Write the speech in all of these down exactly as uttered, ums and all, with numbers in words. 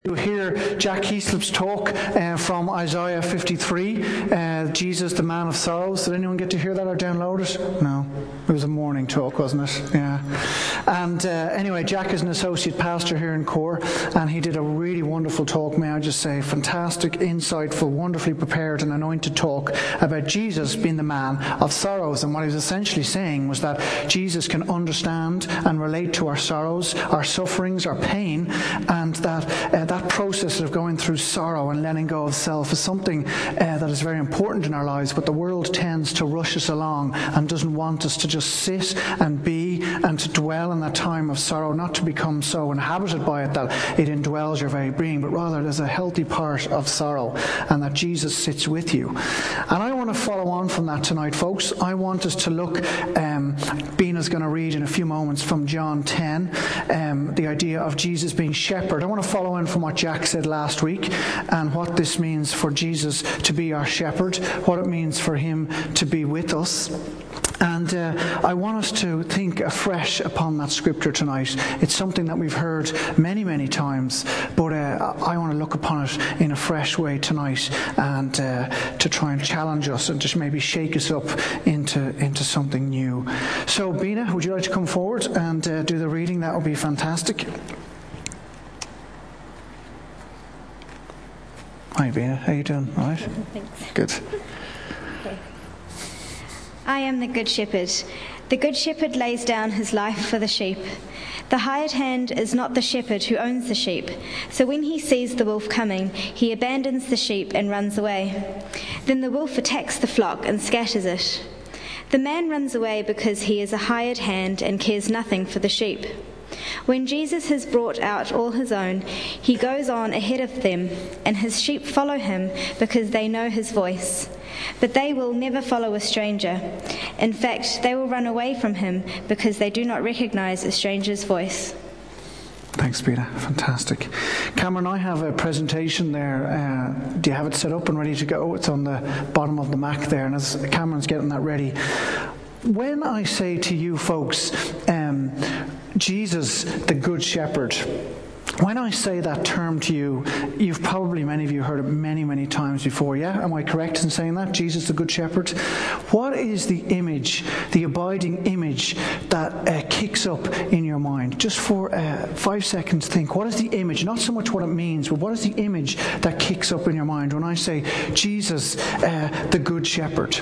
You hear Jack Heaslip's talk uh, from Isaiah fifty-three, uh, Jesus, the Man of Sorrows. Did anyone get to hear that or download it? No. It was a morning talk, wasn't it? Yeah. And uh, anyway, Jack is an associate pastor here in Core, and he did a really wonderful talk, may I just say. Fantastic, insightful, wonderfully prepared and anointed talk about Jesus being the man of sorrows. And what he was essentially saying was that Jesus can understand and relate to our sorrows, our sufferings, our pain, and that uh, that process of going through sorrow and letting go of self is something uh, that is very important in our lives, but the world tends to rush us along and doesn't want us to just sit and be and to dwell in that time of sorrow, not to become so inhabited by it that it indwells your very being, but rather there's a healthy part of sorrow and that Jesus sits with you. And I want to follow on from that tonight, folks. I want us to look, um, Bina's going to read in a few moments from John ten, um, the idea of Jesus being shepherd. I want to follow in from what Jack said last week and what this means for Jesus to be our shepherd, what it means for him to be with us. And uh, I want us to think afresh upon that scripture tonight. It's something that we've heard many, many times, but uh, I want to look upon it in a fresh way tonight and uh, to try and challenge us and just maybe shake us up into, into something new. So, Bina, would you like to come forward and uh, do the reading? That would be fantastic. Hi, Bina. How you doing? All right? Thanks. Good. Okay. I am the good shepherd. The good shepherd lays down his life for the sheep. The hired hand is not the shepherd who owns the sheep. So when he sees the wolf coming, he abandons the sheep and runs away. Then the wolf attacks the flock and scatters it. The man runs away because he is a hired hand and cares nothing for the sheep. When Jesus has brought out all his own, he goes on ahead of them, and his sheep follow him because they know his voice. But they will never follow a stranger. In fact, they will run away from him because they do not recognize a stranger's voice. Thanks, Peter. Fantastic. Cameron, I have a presentation there. Uh, do you have it set up and ready to go? It's on the bottom of the Mac there, and as Cameron's getting that ready, when I say to you folks, um, Jesus, the Good Shepherd, when I say that term to you, you've probably, many of you, heard it many, many times before, yeah? Am I correct in saying that? Jesus, the Good Shepherd? What is the image, the abiding image that uh, kicks up in your mind? Just for uh, five seconds, think. What is the image? Not so much what it means, but what is the image that kicks up in your mind when I say Jesus, uh, the Good Shepherd?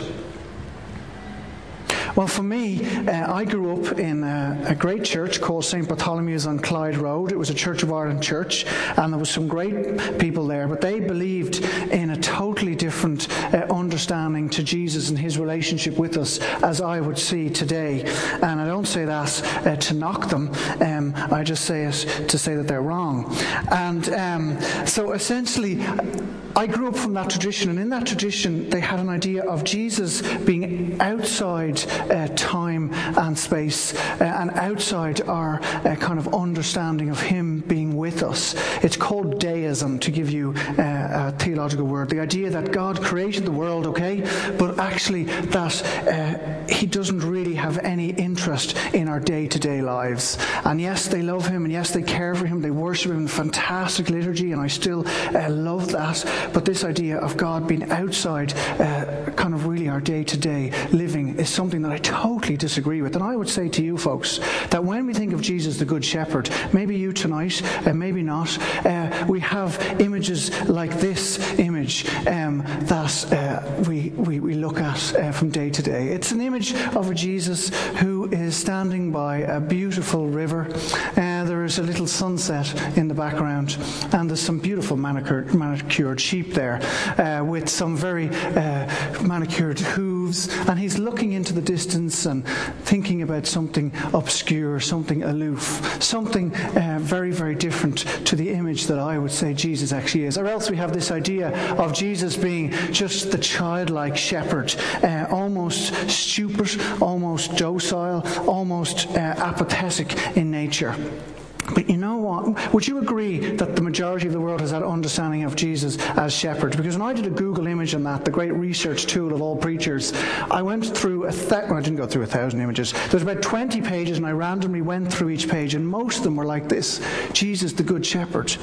Well, for me, uh, I grew up in a, a great church called Saint Bartholomew's on Clyde Road. It was a Church of Ireland church, and there was some great people there, but they believed in a totally different uh, understanding to Jesus and his relationship with us as I would see today. And I don't say that uh, to knock them, um, I just say it to say that they're wrong. And um, so essentially, I grew up from that tradition, and in that tradition they had an idea of Jesus being outside uh, time and space uh, and outside our uh, kind of understanding of him being with us. It's called deism, to give you uh, a theological word. The idea that God created the world, okay, but actually that uh, he doesn't really have any interest in our day-to-day lives. And yes, they love him, and yes, they care for him, they worship him in fantastic liturgy, and I still uh, love that. But this idea of God being outside uh, kind of really our day-to-day living is something that I totally disagree with. And I would say to you folks that when we think of Jesus the Good Shepherd, maybe you tonight, uh, maybe not, uh, we have images like this image um, that uh, we, we, we look at uh, from day to day. It's an image of a Jesus who is standing by a beautiful river. Uh, there is a little sunset in the background, and there's some beautiful manicured, manicured sheep there uh, with some very uh, manicured hooves, and he's looking into the distance and thinking about something obscure, something aloof, something uh, very, very different to the image that I would say Jesus actually is. Or else we have this idea of Jesus being just the childlike shepherd, uh, almost stupid, almost docile, almost uh, apathetic in nature. But you know what? Would you agree that the majority of the world has that understanding of Jesus as shepherd? Because when I did a Google image on that, the great research tool of all preachers, I went through a th- well, I didn't go through a thousand images. There's about twenty pages, and I randomly went through each page, and most of them were like this: Jesus, the Good Shepherd.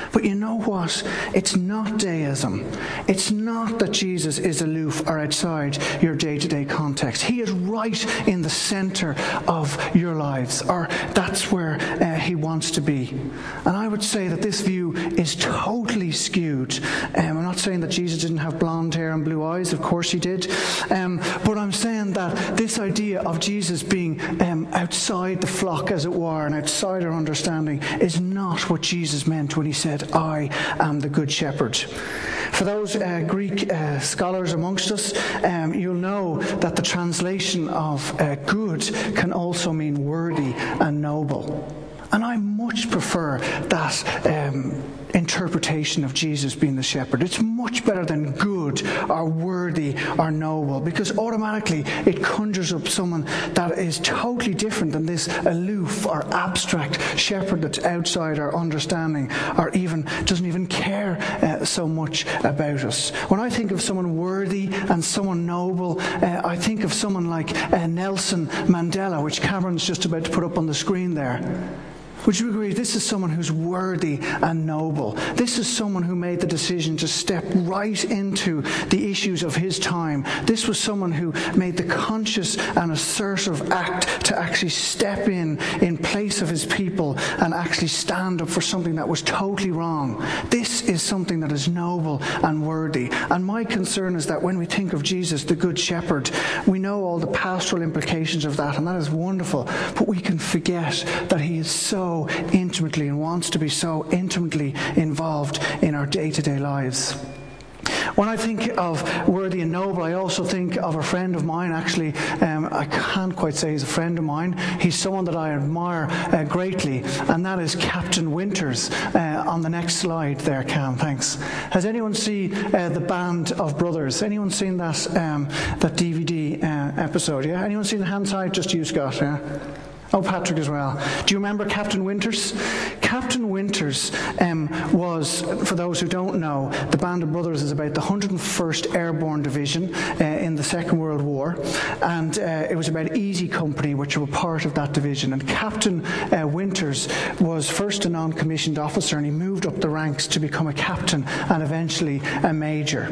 But you know what? It's not deism. It's not that Jesus is aloof or outside your day-to-day context. He is right in the center of your lives, or that's where uh, he wants to be. And I would say that this view is totally skewed. Um, I'm not saying that Jesus didn't have blonde hair and blue eyes. Of course he did. Um, but I'm saying that this idea of Jesus being um, outside the flock, as it were, and outside our understanding is not what Jesus meant when he said, I am the good shepherd. For those uh, Greek uh, scholars amongst us, um, you'll know that the translation of uh, good can also mean worthy and noble. And I much prefer that um, interpretation of Jesus being the shepherd. It's much better than good or worthy or noble, because automatically it conjures up someone that is totally different than this aloof or abstract shepherd that's outside our understanding, or even doesn't even care uh, so much about us. When I think of someone worthy and someone noble, uh, I think of someone like uh, Nelson Mandela, which Cameron's just about to put up on the screen there. Would you agree? This is someone who's worthy and noble. This is someone who made the decision to step right into the issues of his time. This was someone who made the conscious and assertive act to actually step in in place of his people and actually stand up for something that was totally wrong. This is something that is noble and worthy. And my concern is that when we think of Jesus, the Good Shepherd, we know all the pastoral implications of that, and that is wonderful. But we can forget that he is so intimately and wants to be so intimately involved in our day-to-day lives. When I think of worthy and noble, I also think of a friend of mine, actually. Um, I can't quite say he's a friend of mine. He's someone that I admire uh, greatly, and that is Captain Winters. Uh, on the next slide there, Cam, thanks. Has anyone seen uh, The Band of Brothers? Anyone seen that, um, that D V D uh, episode? Yeah? Anyone seen the hand side? Just you, Scott, yeah? Oh, Patrick as well. Do you remember Captain Winters? Captain Winters um, was, for those who don't know, the Band of Brothers is about the one hundred first Airborne Division uh, in the Second World War, and uh, it was about Easy Company, which were part of that division. And Captain uh, Winters was first a non-commissioned officer, and he moved up the ranks to become a captain and eventually a major.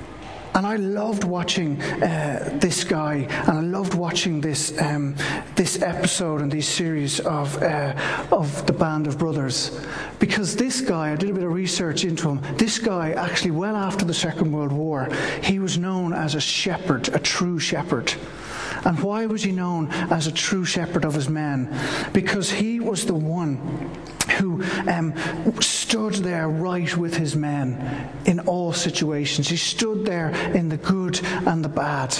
And I loved watching uh, this guy, and I loved watching this um, this episode and these series of uh, of the Band of Brothers, because this guy, I did a bit of research into him. This guy, actually, well after the Second World War, he was known as a shepherd, a true shepherd. And why was he known as a true shepherd of his men? Because he was the one who um, stood there right with his men in all situations. He stood there in the good and the bad.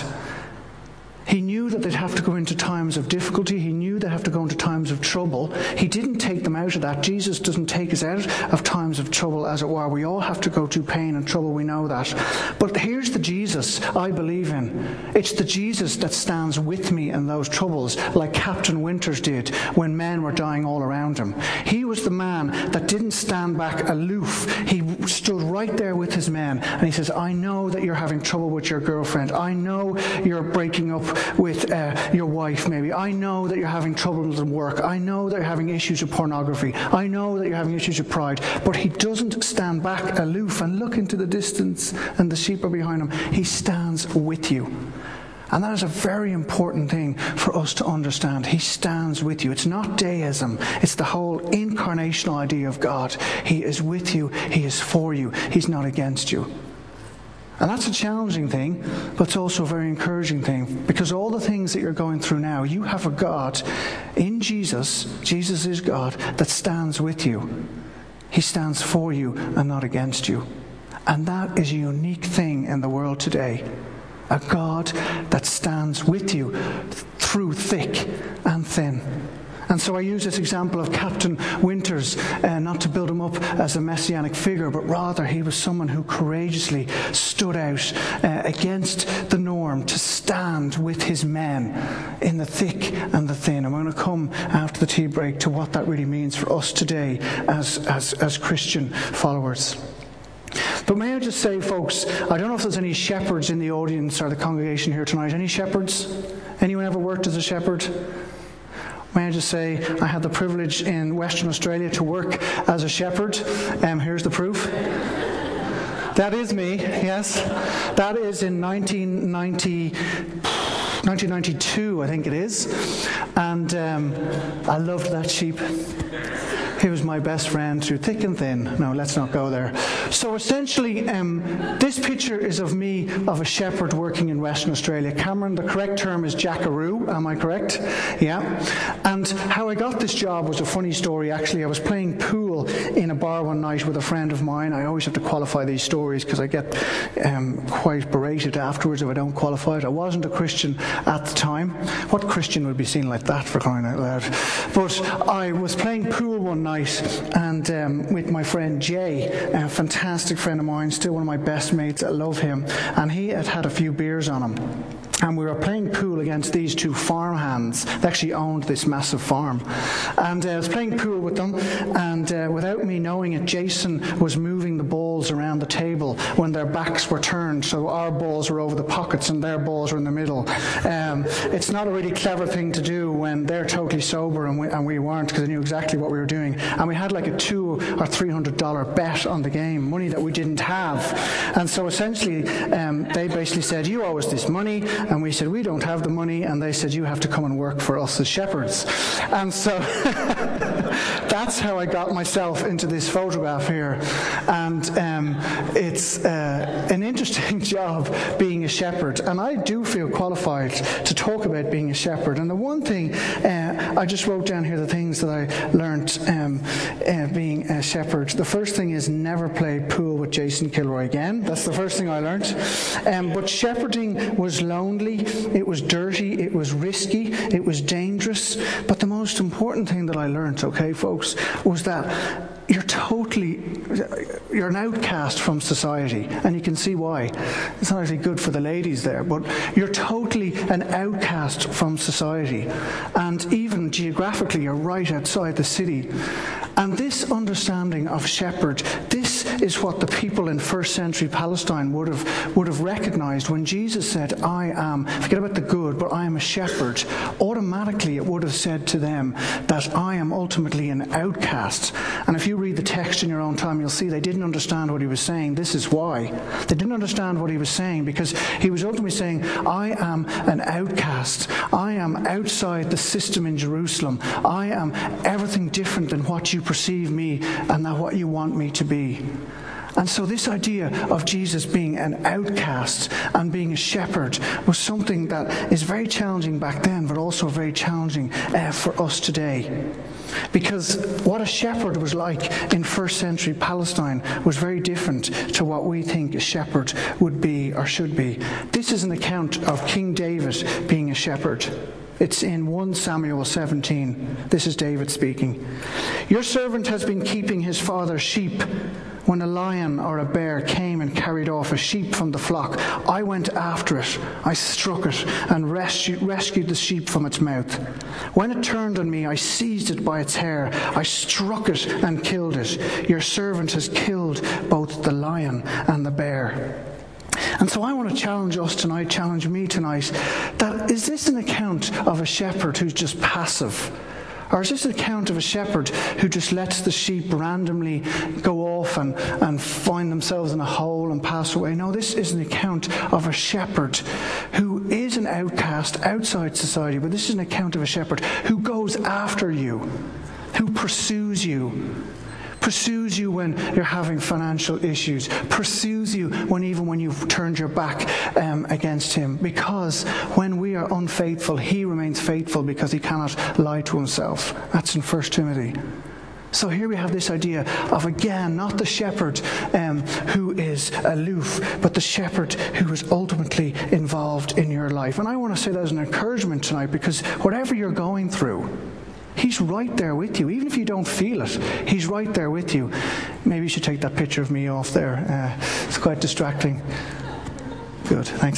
He knew that they'd have to go into times of difficulty. He knew they'd have to go into times of trouble. He didn't take them out of that. Jesus doesn't take us out of times of trouble, as it were. We all have to go through pain and trouble, we know that. But here's the Jesus I believe in. It's the Jesus that stands with me in those troubles, like Captain Winters did when men were dying all around him. He was the man that didn't stand back aloof. He stood right there with his men, and he says, I know that you're having trouble with your girlfriend. I know you're breaking up with uh, your wife, maybe. I know that you're having troubles in work. I know that you're having issues with pornography. I know that you're having issues with pride. But he doesn't stand back aloof and look into the distance and the sheep are behind him. He stands with you. And that is a very important thing for us to understand. He stands with you. It's not deism. It's the whole incarnational idea of God. He is with you. He is for you. He's not against you. And that's a challenging thing, but it's also a very encouraging thing, because all the things that you're going through now, you have a God in Jesus, Jesus is God, that stands with you. He stands for you and not against you. And that is a unique thing in the world today. A God that stands with you through thick and thin. And so I use this example of Captain Winters, uh, not to build him up as a messianic figure, but rather he was someone who courageously stood out uh, against the norm to stand with his men in the thick and the thin. I'm going to come after the tea break to what that really means for us today as, as, as Christian followers. But may I just say, folks, I don't know if there's any shepherds in the audience or the congregation here tonight. Any shepherds? Anyone ever worked as a shepherd? May I just say, I had the privilege in Western Australia to work as a shepherd. Um, here's the proof. That is me, yes. That is in nineteen ninety, nineteen ninety-two, I think it is. And um, I loved that sheep. He was my best friend through thick and thin. No, let's not go there. So essentially, um, this picture is of me, of a shepherd working in Western Australia. Cameron, the correct term is jackaroo, am I correct? Yeah. And how I got this job was a funny story, actually. I was playing pool in a bar one night with a friend of mine. I always have to qualify these stories because I get um, quite berated afterwards if I don't qualify it. I wasn't a Christian at the time. What Christian would be seen like that, for crying out loud? But I was playing pool one night and um, with my friend Jay, a fantastic friend of mine, still one of my best mates. I love him, and he had had a few beers on him. And we were playing pool against these two farm hands. They actually owned this massive farm. And uh, I was playing pool with them, and uh, without me knowing it, Jason was moving the balls around the table when their backs were turned. So our balls were over the pockets and their balls were in the middle. Um, it's not a really clever thing to do when they're totally sober and we, and we weren't, because they knew exactly what we were doing. And we had like a two or three hundred dollar bet on the game, money that we didn't have. And so essentially, um, they basically said, "You owe us this money." And we said, "We don't have the money." And they said, "You have to come and work for us as shepherds." And so that's how I got myself into this photograph here. And um, it's uh, an interesting job being a shepherd. And I do feel qualified to talk about being a shepherd. And the one thing, uh, I just wrote down here the things that I learned um, uh, being a shepherd. The first thing is never play pool with Jason Kilroy again. That's the first thing I learned. Um, but shepherding was lonely. It was dirty, it was risky, it was dangerous. But the most important thing that I learned, okay, folks, was that you're totally, you're an outcast from society. And you can see why. It's not actually good for the ladies there, but you're totally an outcast from society. And even geographically, you're right outside the city. And this understanding of shepherd, this is what the people in first century Palestine would have would have recognized when Jesus said, "I am," forget about the good, but "I am a shepherd." Automatically it would have said to them that I am ultimately an outcast. And if you read the text in your own time, you'll see they didn't understand what he was saying. This is why. They didn't understand what he was saying, because he was ultimately saying, I am an outcast. I am outside the system in Jerusalem. I am everything different than what you perceive me and than what you want me to be. And so this idea of Jesus being an outcast and being a shepherd was something that is very challenging back then, but also very challenging uh, for us today. Because what a shepherd was like in first century Palestine was very different to what we think a shepherd would be or should be. This is an account of King David being a shepherd. It's in First Samuel seventeen. This is David speaking. "Your servant has been keeping his father's sheep. When a lion or a bear came and carried off a sheep from the flock, I went after it. I struck it and rescued, rescued the sheep from its mouth. When it turned on me, I seized it by its hair. I struck it and killed it. Your servant has killed both the lion and the bear." And so I want to challenge us tonight, challenge me tonight, that is this an account of a shepherd who's just passive? Or is this an account of a shepherd who just lets the sheep randomly go off and, and find themselves in a hole and pass away? No, this is an account of a shepherd who is an outcast outside society, but this is an account of a shepherd who goes after you, who pursues you. Pursues you when you're having financial issues. Pursues you when even when you've turned your back um, against him. Because when we are unfaithful, he remains faithful because he cannot lie to himself. That's in First Timothy. So here we have this idea of, again, not the shepherd um, who is aloof, but the shepherd who is ultimately involved in your life. And I want to say that as an encouragement tonight, because whatever you're going through, he's right there with you. Even if you don't feel it, he's right there with you. Maybe you should take that picture of me off there. Uh, it's quite distracting. Good, thanks.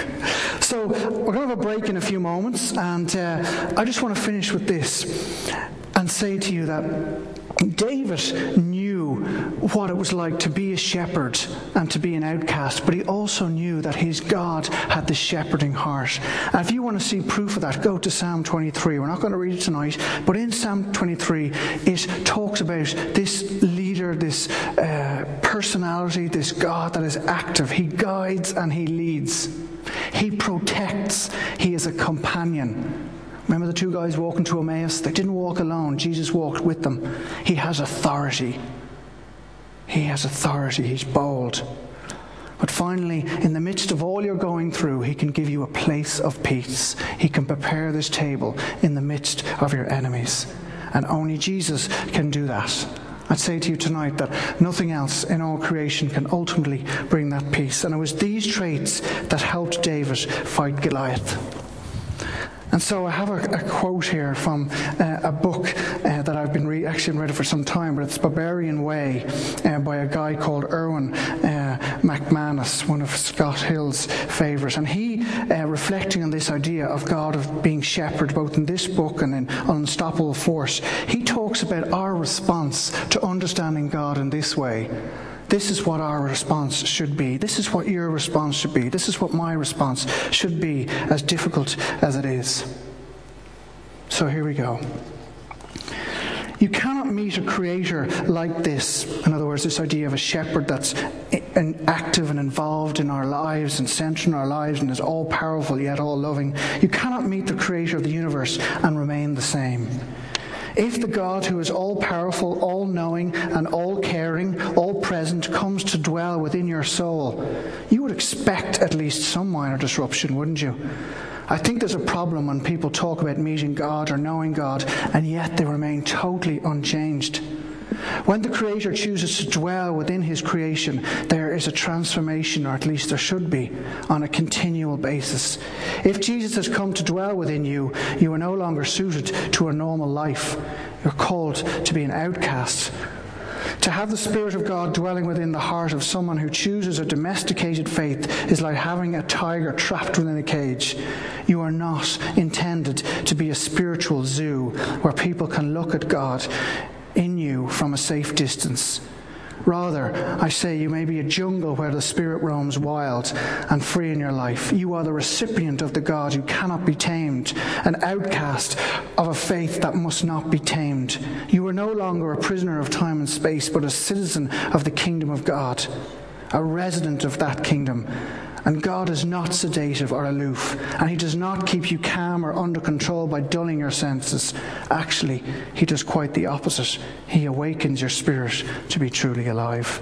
So we're going to have a break in a few moments, and uh, I just want to finish with this and say to you that David knew knew what it was like to be a shepherd and to be an outcast, but he also knew that his God had the shepherding heart. And if you want to see proof of that, go to Psalm twenty-three. We're not going to read it tonight, but in Psalm twenty-three, it talks about this leader, this uh, personality, this God that is active. He guides and he leads. He protects. He is a companion. Remember the two guys walking to Emmaus? They didn't walk alone. Jesus walked with them. He has authority. He has authority. He's bold. But finally, in the midst of all you're going through, he can give you a place of peace. He can prepare this table in the midst of your enemies. And only Jesus can do that. I'd say to you tonight that nothing else in all creation can ultimately bring that peace. And it was these traits that helped David fight Goliath. And so I have a, a quote here from uh, a book uh, that I've been re- actually read it for some time, but it's Barbarian Way uh, by a guy called Erwin uh, McManus, one of Scott Hill's favourites. And he, uh, reflecting on this idea of God of being shepherd, both in this book and in Unstoppable Force, he talks about our response to understanding God in this way. This is what our response should be. This is what your response should be. This is what my response should be, as difficult as it is. So here we go. You cannot meet a creator like this. In other words, this idea of a shepherd that's active and involved in our lives and centered in our lives and is all-powerful yet all-loving. You cannot meet the creator of the universe and remain the same. If the God who is all-powerful, all-knowing, and all-caring, all-present comes to dwell within your soul, you would expect at least some minor disruption, wouldn't you? I think there's a problem when people talk about meeting God or knowing God, and yet they remain totally unchanged. When the Creator chooses to dwell within His creation, there is a transformation, or at least there should be, on a continual basis. If Jesus has come to dwell within you, you are no longer suited to a normal life. You're called to be an outcast. To have the Spirit of God dwelling within the heart of someone who chooses a domesticated faith is like having a tiger trapped within a cage. You are not intended to be a spiritual zoo where people can look at God in you from a safe distance. Rather, I say you may be a jungle where the Spirit roams wild and free in your life. You are the recipient of the God who cannot be tamed, an outcast of a faith that must not be tamed. You are no longer a prisoner of time and space, but a citizen of the kingdom of God, a resident of that kingdom. And God is not sedative or aloof, and He does not keep you calm or under control by dulling your senses. Actually, He does quite the opposite. He awakens your spirit to be truly alive.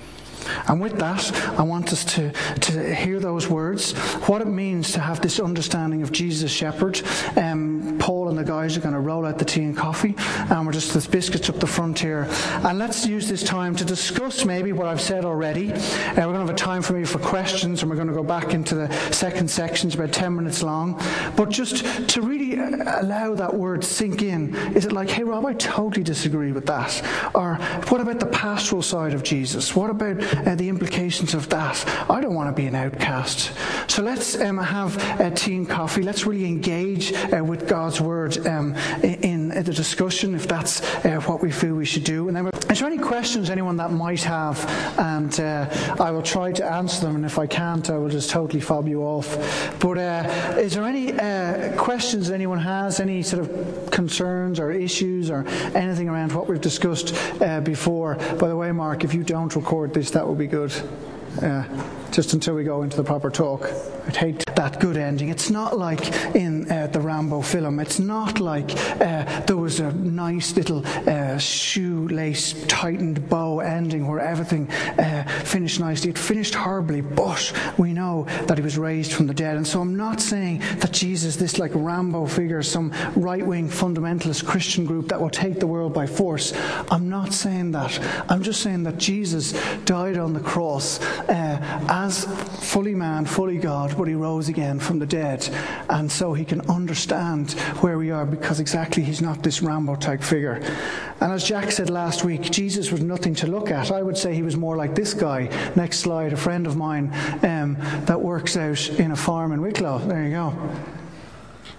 And with that, I want us to, to hear those words, what it means to have this understanding of Jesus as shepherd. Um, Paul and the guys are going to roll out the tea and coffee, and we're just, there's biscuits up the front here. And let's use this time to discuss maybe what I've said already. Uh, we're going to have a time for me for questions, and we're going to go back into the second section. It's about ten minutes long. But just to really allow that word sink in, is it like, hey Rob, I totally disagree with that? Or what about the pastoral side of Jesus? What about Uh, the implications of that? I don't want to be an outcast. So let's um, have uh, tea and coffee. Let's really engage uh, with God's word um, in, in the discussion, if that's uh, what we feel we should do. And then, is there any questions anyone that might have? And uh, I will try to answer them, and if I can't, I will just totally fob you off. But uh, is there any uh, questions anyone has? Any sort of concerns or issues or anything around what we've discussed uh, before? By the way, Mark, if you don't record this, that will be good. Uh, just until we go into the proper talk. I'd hate that good ending. It's not like in uh, the Rambo film. It's not like uh, there was a nice little uh, shoelace tightened bow ending where everything uh, finished nicely. It finished horribly, but we know that He was raised from the dead. And so I'm not saying that Jesus, this like Rambo figure, some right-wing fundamentalist Christian group that will take the world by force. I'm not saying that. I'm just saying that Jesus died on the cross uh, as fully man, fully God, but He rose again from the dead, and so He can understand where we are, because exactly He's not this Rambo type figure. And as Jack said last week, Jesus was nothing to look at. I would say He was more like this guy. Next slide, a friend of mine um, that works out in a farm in Wicklow. There you go.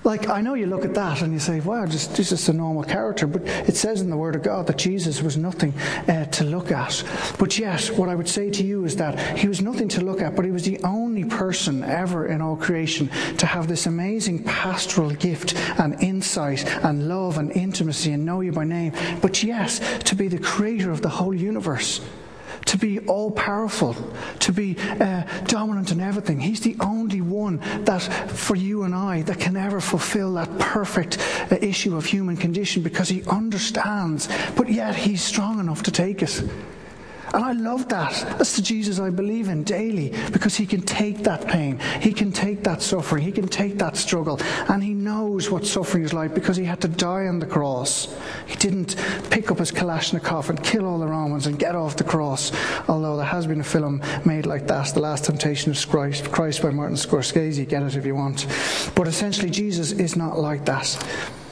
Like, I know you look at that and you say, wow, just, this is just a normal character. But it says in the Word of God that Jesus was nothing uh, to look at. But yet, what I would say to you is that he was nothing to look at, but he was the only person ever in all creation to have this amazing pastoral gift and insight and love and intimacy and know you by name. But yes, to be the creator of the whole universe. To be all-powerful, to be uh, dominant in everything. He's the only one that, for you and I, that can ever fulfill that perfect uh, issue of human condition, because he understands, but yet he's strong enough to take it. And I love that. That's the Jesus I believe in daily, because he can take that pain. He can take that suffering. He can take that struggle. And he knows what suffering is like, because he had to die on the cross. He didn't pick up his Kalashnikov and kill all the Romans and get off the cross. Although there has been a film made like that, The Last Temptation of Christ, Christ by Martin Scorsese. Get it if you want. But essentially, Jesus is not like that.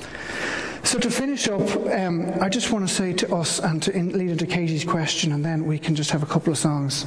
So to finish up, um, I just want to say to us, and to in, lead into Katie's question, and then we can just have a couple of songs.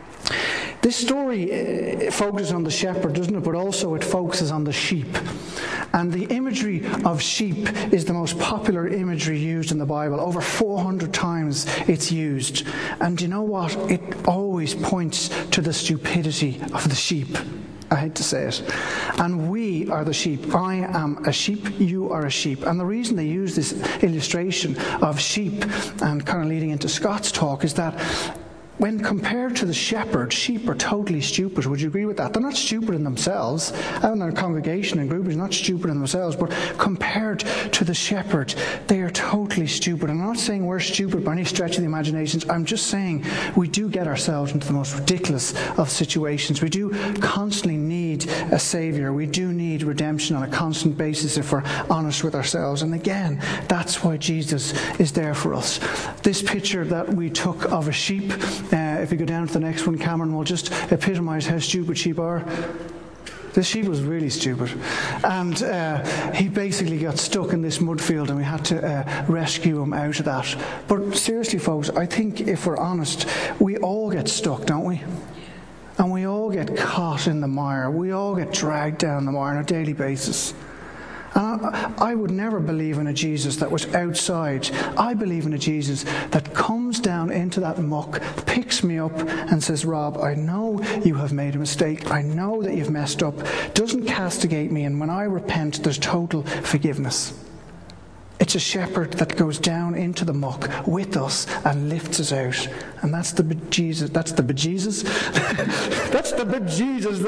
This story uh, focuses on the shepherd, doesn't it? But also it focuses on the sheep. And the imagery of sheep is the most popular imagery used in the Bible. Over four hundred times it's used. And you know what? It always points to the stupidity of the sheep. I hate to say it. And we are the sheep. I am a sheep, you are a sheep. And the reason they use this illustration of sheep, and kind of leading into Scott's talk, is that when compared to the shepherd, sheep are totally stupid. Would you agree with that? They're not stupid in themselves. Out in their congregation and group is not stupid in themselves, but compared to the shepherd, they are totally stupid. I'm not saying we're stupid by any stretch of the imaginations. I'm just saying we do get ourselves into the most ridiculous of situations. We do constantly need a saviour. We do need redemption on a constant basis if we're honest with ourselves. And again, that's why Jesus is there for us. This picture that we took of a sheep, Uh, if you go down to the next one, Cameron, will just epitomise how stupid sheep are. This sheep was really stupid. And uh, he basically got stuck in this mud field, and we had to uh, rescue him out of that. But seriously, folks, I think if we're honest, we all get stuck, don't we? And we all get caught in the mire. We all get dragged down the mire on a daily basis. And I, I would never believe in a Jesus that was outside. I believe in a Jesus that comes down into that muck, picks me up and says, Rob, I know you have made a mistake. I know that you've messed up. Doesn't castigate me. And when I repent, there's total forgiveness. It's a shepherd that goes down into the muck with us and lifts us out. And that's the Jesus. That's the bejesus. That's the bejesus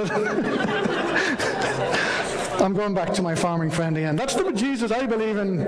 that... I'm going back to my farming friend again. That's the Jesus I believe in.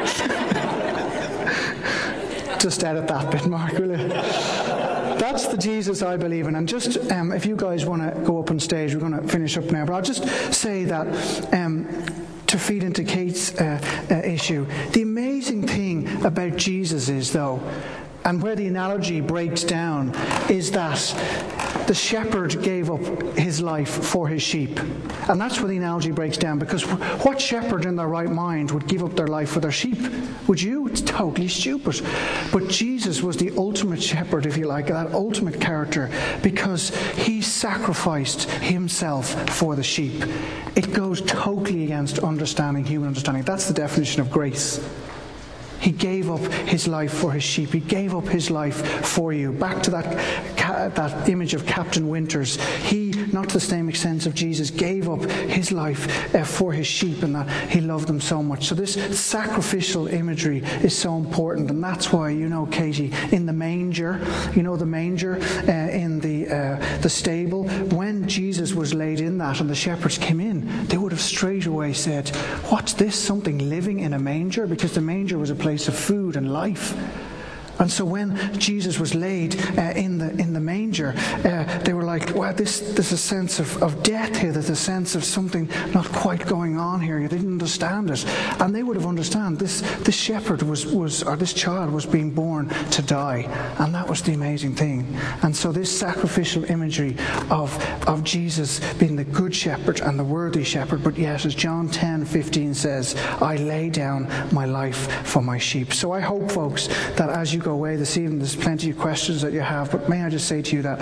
Just edit that bit, Mark, will you? That's the Jesus I believe in. And just, um, if you guys want to go up on stage, we're going to finish up now. But I'll just say that, um, to feed into Kate's uh, uh, issue, the amazing thing about Jesus is, though, and where the analogy breaks down, is that the shepherd gave up his life for his sheep. And that's where the analogy breaks down, because what shepherd in their right mind would give up their life for their sheep? Would you? It's totally stupid. But Jesus was the ultimate shepherd, if you like, that ultimate character, because he sacrificed himself for the sheep. It goes totally against understanding, human understanding. That's the definition of grace. He gave up his life for his sheep. He gave up his life for you. Back to that that image of Captain Winters. He, not to the same extent of Jesus, gave up his life uh, for his sheep, and that he loved them so much. So this sacrificial imagery is so important, and that's why, you know, Katie, in the manger, you know, the manger uh, in the uh, the stable, when Jesus was laid in that and the shepherds came in, they would have straight away said, "What's this? Something living in a manger?" Because the manger was a place of food and life. And so when Jesus was laid uh, in the in the manger, uh, they were like, "Wow, this there's a sense of, of death here. There's a sense of something not quite going on here." They didn't understand it, and they would have understood this. This shepherd was was or this child was being born to die, and that was the amazing thing. And so this sacrificial imagery of of Jesus being the good shepherd and the worthy shepherd, but yet, as John ten fifteen says, "I lay down my life for my sheep." So I hope, folks, that as you go away this evening, there's plenty of questions that you have, but may I just say to you that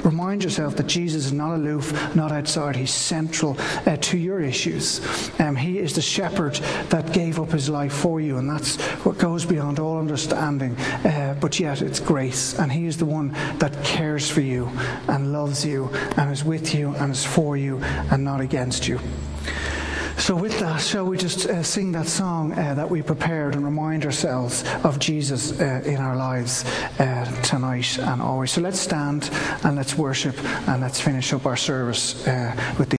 Remind yourself that Jesus is not aloof, not outside. He's central uh, to your issues. Um, he is the shepherd that gave up his life for you, and that's what goes beyond all understanding. Uh, but yet it's grace, and he is the one that cares for you and loves you and is with you and is for you and not against you. So with that, shall we just uh, sing that song uh, that we prepared and remind ourselves of Jesus uh, in our lives uh, tonight and always. So let's stand and let's worship and let's finish up our service uh, with the